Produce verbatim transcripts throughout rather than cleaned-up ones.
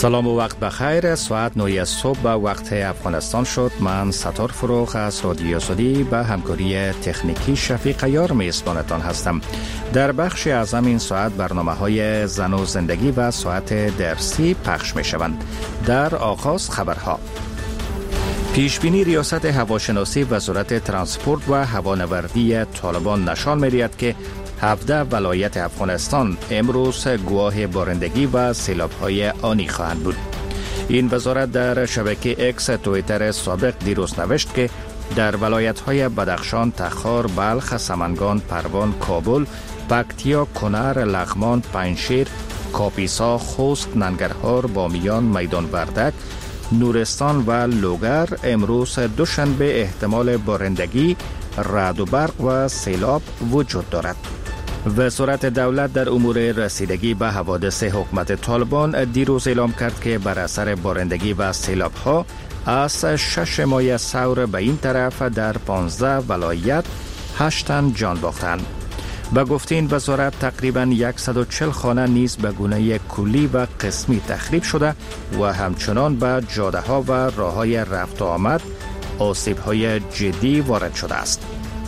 سلام و وقت بخیر. ساعت نه صبح به وقت افغانستان شد. من ستار فروغ از رادیو سعودی به همکاری تکنیکی شفیق یار میزبانتان هستم. در بخش از همین ساعت برنامه های زن و زندگی و ساعت درسی پخش می شوند. در آغاز خبرها. پیشبینی ریاست هواشناسی وزارت ترانسپورت و هوانوردی طالبان نشان می‌دهد که هفده ولایت افغانستان امروز گواه بارندگی و سیلاب‌های آنی خواهند بود. این وزارت در شبکه اکس توییتر سابق دیروز نوشت که در ولایت‌های بدخشان، تخار، بلخ، سمنگان، پروان، کابل، پکتیا، کنر، لغمان، پنجشیر، کاپیسا، خوست، ننگرهار، بامیان، میدان وردک، نورستان و لوگر امروز دوشنبه احتمال بارندگی، رعد و برق و سیلاب وجود دارد. وزارت دولت در امور رسیدگی به حوادث حکومت طالبان دیروز اعلام کرد که بر اثر بارندگی و سیلاب ها از شش ماه ثور به این طرف در پانزده ولایت هشت تن جان باختند. با گفته این وزارت تقریباً صد و چهل خانه نیز به گونه کلی و قسمی تخریب شده و همچنان به جاده ها و راه های رفت و آمد آسیب های جدی وارد شده است.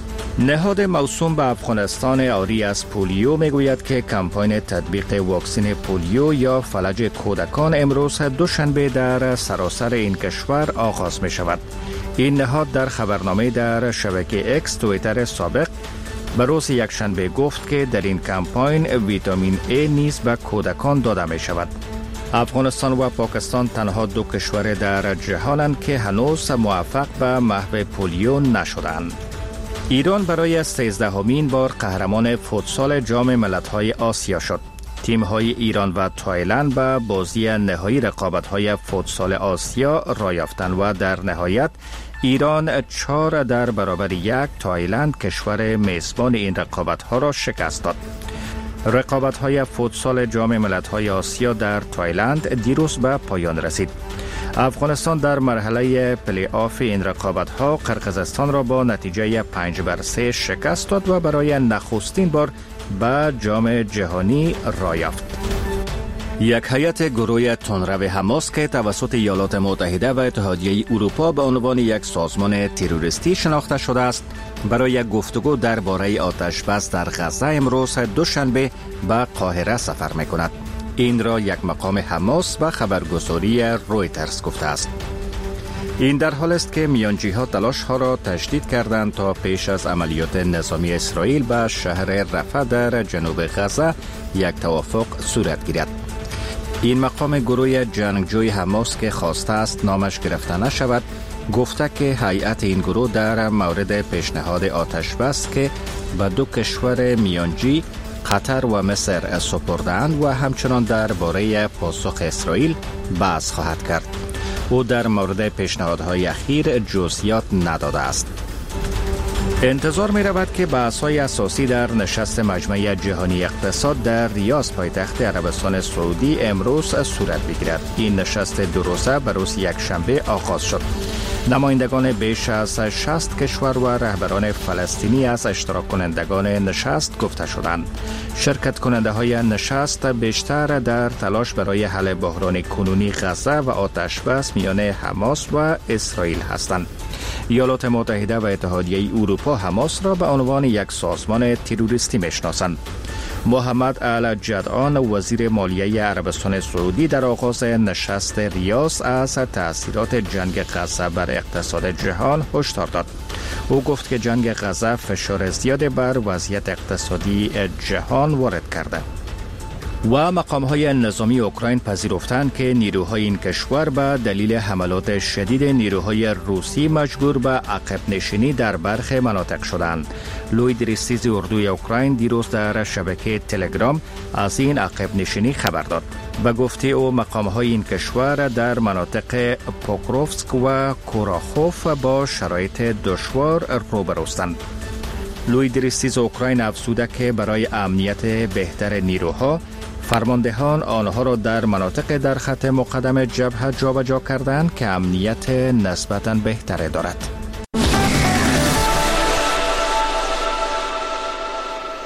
نهاد موسوم به افغانستان عاری از پولیو میگوید که کمپاین تطبیق واکسن پولیو یا فلج کودکان امروز دوشنبه در سراسر این کشور آغاز می شود. این نهاد در خبرنامه در شبکه اکس توییتر سابق به روز یکشنبه گفت که در این کمپاین ویتامین ای نیز به کودکان داده می شود. افغانستان و پاکستان تنها دو کشور در جهانند که هنوز موفق به محو پولیو نشدند. ایران برای سیزدهمین بار قهرمان فوتسال جام ملت‌های آسیا شد. تیم‌های ایران و تایلند به بازی نهایی رقابت‌های فوتسال آسیا رایافتند و در نهایت ایران چهار در برابر یک تایلند کشور میزبان این رقابت‌ها را شکست داد. رقابت‌های فوتسال جام ملت‌های آسیا در تایلند دیروز به پایان رسید. افغانستان در مرحله پلی آف این رقابت‌ها قرقیزستان را با نتیجه پنج بر سه شکست داد و برای نخستین بار به جام جهانی راه یافت. یک هیئت گروه تندرو حماس که توسط ایالات متحده و اتحادیه اروپا به عنوان یک سازمان تروریستی شناخته شده است، برای گفتگو درباره آتش بس در غزه امروز دوشنبه به قاهره سفر می‌کند. این را یک مقام حماس و خبرگزاری رویترز گفته است. این در حال است که میانجی‌ها تلاش‌ها را تشدید کردند تا پیش از عملیات نظامی اسرائیل به شهر رفح در جنوب غزه یک توافق صورت گیرد. این مقام گروه جنگجوی حماس که خواسته است نامش گرفته نشود، گفته که هیئت این گروه در مورد پیشنهاد آتش بس که به دو کشور میانجی قطر و مصر سپردند و همچنان درباره پاسخ اسرائیل بحث خواهد کرد. او در مورد پیشنهادهای اخیر جزئیات نداده است. انتظار می رود که بحث‌های اساسی در نشست مجمع جهانی اقتصاد در ریاض پایتخت عربستان سعودی امروز صورت بگیرد. این نشست دو روزه به روز یکشنبه آغاز شد. نمایندگان بیش از شصت کشور و رهبران فلسطینی از اشتراک کنندگان نشست گفته شدند. شرکت کننده های نشست بیشتر در تلاش برای حل بحران کنونی غزه و آتش بس میان حماس و اسرائیل هستند. ایالات متحده و اتحادیه اروپا حماس را به عنوان یک سازمان تروریستی میشناسند. محمد الجدعان وزیر مالیه عربستان سعودی در آغاز نشست ریاض از تأثیرات جنگ غزه بر اقتصاد جهان هشدار داد. او گفت که جنگ غزه فشار زیاد بر وضعیت اقتصادی جهان وارد کرده. و مقام‌های نظامی اوکراین پذیرفتند که نیروهای این کشور به دلیل حملات شدید نیروهای روسی مجبور به عقب نشینی در برخی مناطق شدند. لوید ریستیز اردوی اوکراین دیروز در شبکه تلگرام از این عقب نشینی خبر داد. به گفته او مقام‌های این کشور در مناطق پوکروفسک و کوراخوف با شرایط دشوار روبروستند. لوید ریستیز اوکراین افزوده که برای امنیت بهتر نیروها فرماندهان آنها را در مناطق در خط مقدم جبهه جابجا کردند که امنیت نسبتاً بهتری دارد.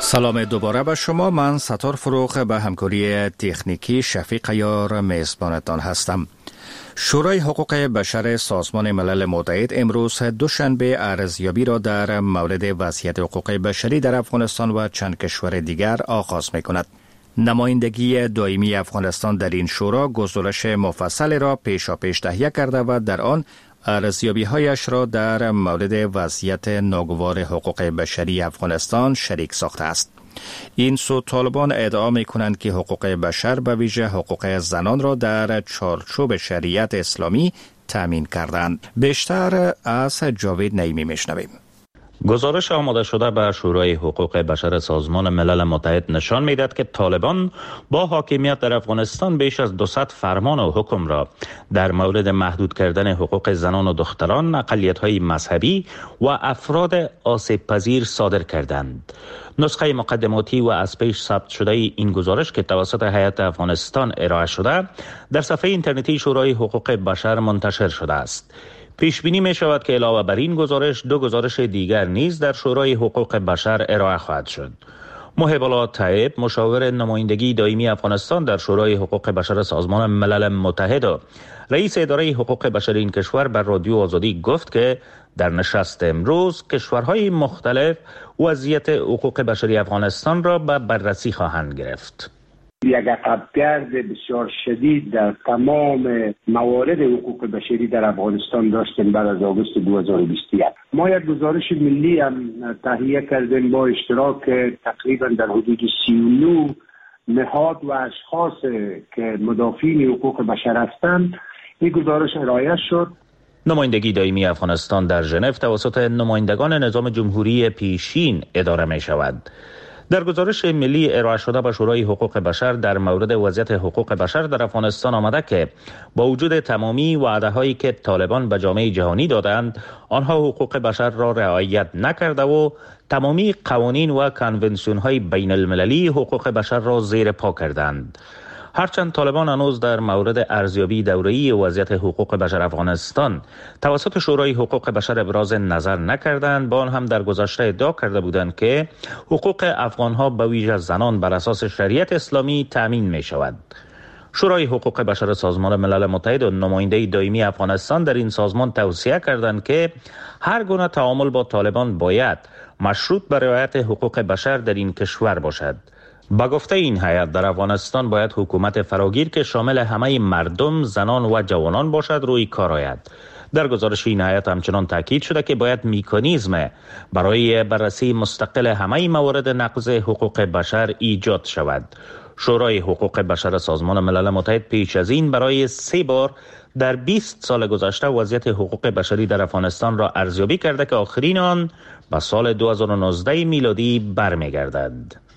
سلام دوباره به شما. من ستار فروغ به همکاری تکنیکی شفیق یار میزبانتان هستم. شورای حقوق بشر سازمان ملل متحد امروز دوشنبه ارزیابی را در مورد وضعیت حقوق بشری در افغانستان و چند کشور دیگر آغاز می کند. نمایندگی دائمی افغانستان در این شورا گزارش مفصل را پیشاپیش تهیه کرده و در آن ارزیابی هایش را در مورد وضعیت ناگوار حقوق بشری افغانستان شریک ساخته است. این سو طالبان ادعا می کنند که حقوق بشر به ویژه حقوق زنان را در چارچوب شریعت اسلامی تامین کردند. بیشتر از جاوید نعیمی میشنویم. گزارش آماده شده به شورای حقوق بشر سازمان ملل متحد نشان می‌دهد که طالبان با حاکمیت در افغانستان بیش از دویست فرمان و حکم را در مورد محدود کردن حقوق زنان و دختران، اقلیت‌های مذهبی و افراد آسیب پذیر صادر کردند. نسخه مقدماتی و از پیش ثبت شده این گزارش که توسط هیئت افغانستان ارائه شده در صفحه اینترنتی شورای حقوق بشر منتشر شده است. پیش بینی می شود که علاوه بر این گزارش دو گزارش دیگر نیز در شورای حقوق بشر ارائه خواهد شد. محب الله طیب، مشاور نمایندگی دائمی افغانستان در شورای حقوق بشر سازمان ملل متحد و رئیس اداره حقوق بشر این کشور بر رادیو آزادی گفت که در نشست امروز کشورهای مختلف وضعیت حقوق بشری افغانستان را به بررسی خواهند گرفت. یک عقبگرد بسیار شدید در تمام موارد حقوق بشری در افغانستان داشتیم بعد از آگوست دو هزار و بیست و یک. ما یک گزارش ملی هم تهیه کردیم با اشتراک تقریبا در حدود سی و نه نهاد و اشخاص که مدافعین حقوق بشر هستند. این گزارش ارائه شد. نمایندگی دائمی افغانستان در ژنو توسط نمایندگان نظام جمهوری پیشین اداره می شود. در گزارش ملی ارائه شده به شورای حقوق بشر در مورد وضعیت حقوق بشر در افغانستان آمده که با وجود تمامی وعده‌هایی که طالبان به جامعه جهانی دادند، آنها حقوق بشر را رعایت نکرده و تمامی قوانین و کنونسیون‌های بین المللی حقوق بشر را زیر پا کردند. هرچند طالبان هنوز در مورد ارزیابی دوره‌ای وضعیت حقوق بشر افغانستان توسط شورای حقوق بشر ابراز نظر نکردند، با آن هم در گذشته ادعا کرده بودند که حقوق افغان‌ها به ویژه زنان بر اساس شریعت اسلامی تامین می شود. شورای حقوق بشر سازمان ملل متحد و نماینده دائمی افغانستان در این سازمان توصیه کردند که هر گونه تعامل با طالبان باید مشروط به رعایت حقوق بشر در این کشور باشد. با گفته این هیئت در افغانستان باید حکومت فراگیر که شامل همه مردم، زنان و جوانان باشد روی کار آید. در گزارش این هیئت همچنان تاکید شده که باید مکانیزم برای بررسی مستقل همه موارد نقض حقوق بشر ایجاد شود. شورای حقوق بشر سازمان ملل متحد پیش از این برای سه بار در بیست سال گذشته وضعیت حقوق بشری در افغانستان را ارزیابی کرده که آخرین آن به سال دو هزار و نوزده میلادی برمیگردد.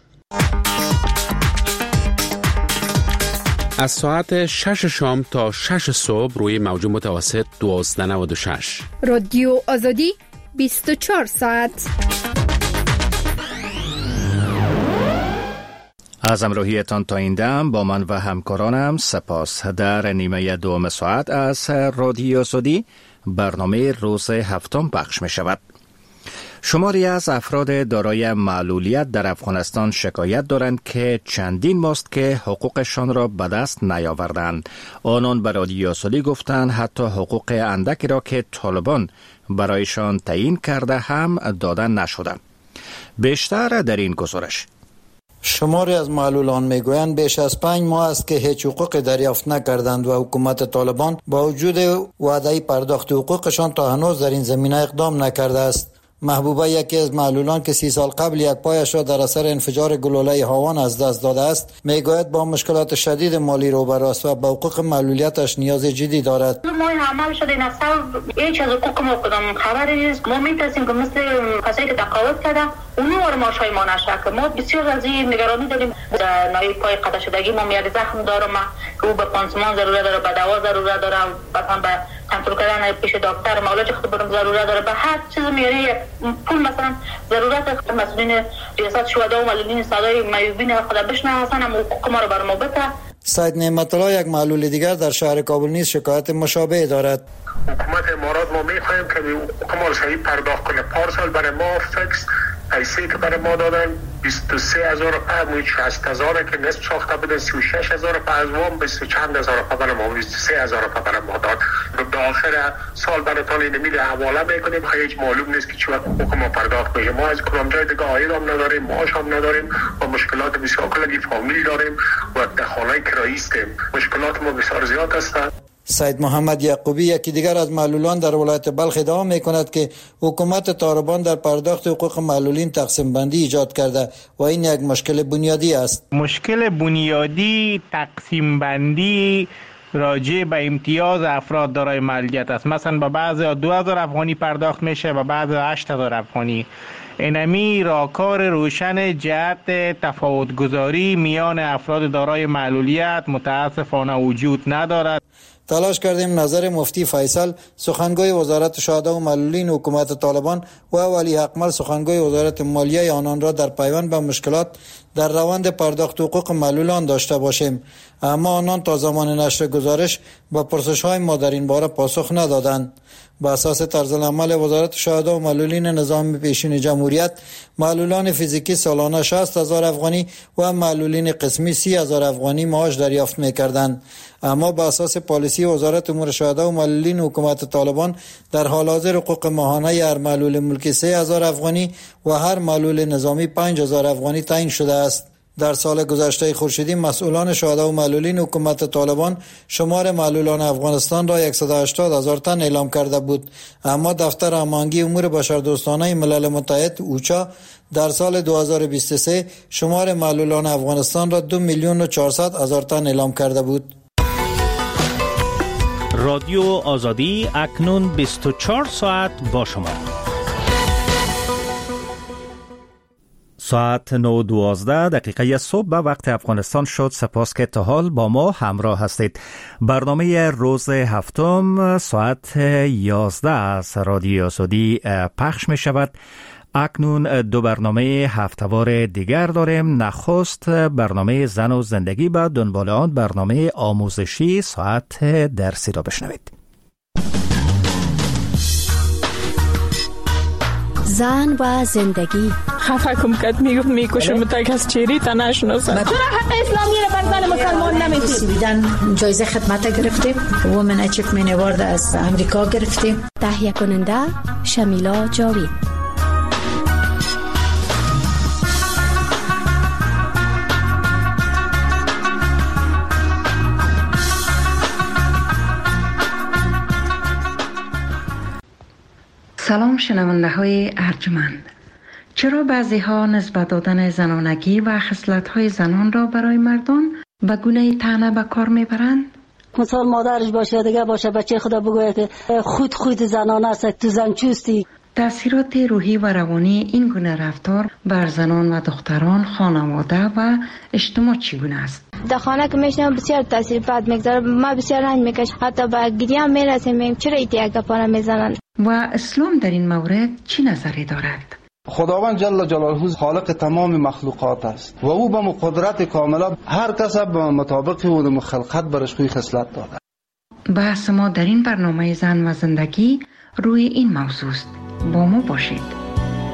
از ساعت شش شام تا شش صبح روی موج متوسط دوازده نود و شش رادیو آزادی بیست و چهار ساعت. از همراهیتان تا این دم با من و همکارانم سپاس. در نیمه دوم ساعت از رادیو آزادی برنامه روز هفتم پخش می شود. شماری از افراد دارای معلولیت در افغانستان شکایت دارند که چندین ماست که حقوقشان را به دست نیاوردند. آنان به رادیو آزادی گفتند حتی حقوق اندکی را که طالبان برایشان تعیین کرده هم داده نشده. بیشتر در این گزارش. شماری از معلولان میگویند بیش از پنج ماه است که هیچ حقوقی دریافت نکردند و حکومت طالبان با وجود وعده پرداخت حقوقشان تا هنوز در این زمینه اقدام نکرده است. محبوبه یکی از معلولان که سی سال قبل یک پایش را در اثر انفجار گلوله هاوان از دست داده است میگوید با مشکلات شدید مالی روبرو است و به حقوق معلولیتش نیاز جدی دارد. ما این عمل شده نسل هیچ از حقوق ما کدام خبری نیست. ما میترسیم که مثل کسایی که تقاعد کرده اونو ورماشای ما نشه که ما بسیار از این نگرانی داریم. در نایب پای قطع شدگی ما میاد زخم دارم که او به پانسمان ضرورت داره، به دوا ضرورت داره، مثلا به کنترل کردن پیش دکتر معالجه خود برم ضرورت داره، به هر چیز میاره پول مثلا ضرورت. مسئولین ریاست شهدا و معلولین صدای معیوبین خود بشناسن هم حقوق ما رو بر ما بده. سید نعمت الله یک معلول دیگر در شهر کابل نیز شکایت مشابه دارد. حکومت امارات ما میخواهیم که حقوق ما رو صحیح پرداخت کنه. پارسال برای ما فکس ایسه که برای ما دادن بیست و سه هزار پا، شصت هزار که نصف ساخته بودن، سی و شش هزار پا از وام، بیست و چند هزار پا برای ما، بیست و سه هزار پا برای ما داد. به آخر سال براتون این میل حواله میکنیم، هیچ معلوم نیست که چی وقت حقوق ما پرداخت میشه. ما از کدام جای دیگه عاید هم نداریم، معاش هم نداریم و مشکلات بسیار کلگی فامیل داریم و در خانه کرایی هستیم. مشکلات ما بسیار زیاد است. سید محمد یعقوبی یکی دیگر از معلولان در ولایت بلخ ادعا میکند که حکومت طالبان در پرداخت حقوق معلولین تقسیم بندی ایجاد کرده و این یک مشکل بنیادی است. مشکل بنیادی تقسیم بندی راجع به امتیاز افراد دارای معلولیت است. مثلا به بعضی دو هزار افغانی پرداخت میشه، به بعضی هشت هزار افغانی. اینمی راهکار روشن جهت تفاوت‌گذاری میان افراد دارای معلولیت متاسفانه وجود ندارد. تلاش کردیم نظر مفتی فیصل سخنگوی وزارت شهدا و معلولین حکومت طالبان و ولی اکمل سخنگوی وزارت مالیه آنان را در پیوند به مشکلات در روند پرداخت حقوق معلولان داشته باشیم، اما آنان تا زمان نشر گزارش با پرسش‌های ما در این باره پاسخ ندادند. با اساس طرزالعمل وزارت شهدا و معلولین نظام پیشین جمهوریت، معلولان فیزیکی سالانه شصت هزار افغانی و معلولین قسمی سی هزار افغانی معاش دریافت می‌کردند. اما با اساس پالیسی وزارت امور شهدا و معلولین حکومت طالبان در حال حاضر حقوق ماهانه هر معلول ملکی سه هزار افغانی و هر معلول نظامی پنج هزار افغانی تعیین شده است. در سال گذشته خورشیدی مسئولان شهدا و معلولین حکومت طالبان شمار معلولان افغانستان را صد و هشتاد هزار تن اعلام کرده بود، اما دفتر هماهنگی امور بشردوستانه ملل متحد اوچا در سال دو هزار و بیست و سه شمار معلولان افغانستان را دو میلیون و چهارصد هزار تن اعلام کرده بود. رادیو آزادی اکنون بیست و چهار ساعت با شما. ساعت نه دوازده دقیقه صبح به وقت افغانستان شد. سپاس که تا حال با ما همراه هستید. برنامه روز هفتم ساعت یازده از رادیو آزادی پخش می شود. اکنون دو برنامه هفته‌وار دیگر داریم. نخست برنامه زن و زندگی، بعد دنبال آن برنامه آموزشی ساعت درسی را بشنوید. زن و زندگی. خفه کم کت میگفت میکشم تا کس چیری تا نشناسم. چرا حق اسلامی را بر زن مسلمان نمیدید؟ بیدن جایزه خدمت گرفتیم، وومن اچیومنت اوارد از امریکا گرفتیم. تهیه کننده شمیلا جاوید. سلام شنونده های ارجمند. چرا بعضی ها نسبت دادن زنانگی و خصلت های زنان را برای مردان به گونه طعنه به کار میبرند؟ مثال مادرش باشه، دیگه باشه بچه خدا بگوید که خود خود زنان است، تو زن چوستی. تأثیرات روحی و روانی این گونه رفتار بر زنان و دختران، خانواده و اجتماع چگونه است؟ در خانه که میشنم بسیار تاثیر بد میگذاره، ما بسیار رنج میکشم، حتی به گریه هم میرسیم. چرا ایتی یک گپا میزنن؟ و اسلام در این مورد چی نظری دارد؟ خداوند جل جلاله خالق تمام مخلوقات است و او به قدرت کامله هر کس به مطابق او خلقت برش خوی خصلت داده. بحث ما در این برنامه زن و زندگی روی این موضوع است. با ما باشید.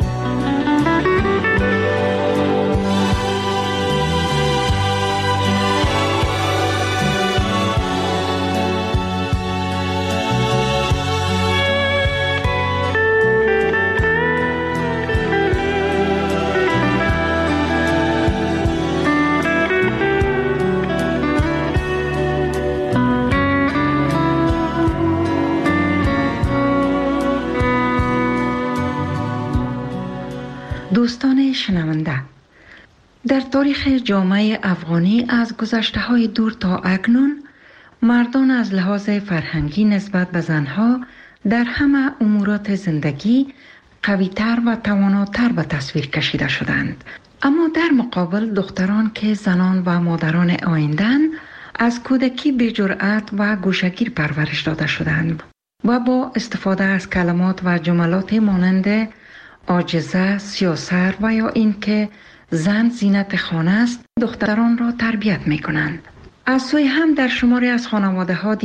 دوستان شنونده، در تاریخ جامعه افغانی از گذشته‌های دور تا اکنون مردان از لحاظ فرهنگی نسبت به زنها در همه امورات زندگی قوی‌تر و تواناتر به تصویر کشیده شدند، اما در مقابل دختران که زنان و مادران آینده‌اند از کودکی به جرأت و گوشه‌گیر پرورش داده شدند و با استفاده از کلمات و جملات مانند عاجزه، سیاسر و یا این که زن زینت خانه است دختران را تربیت می کنند. از سوی هم در شماری از خانواده ها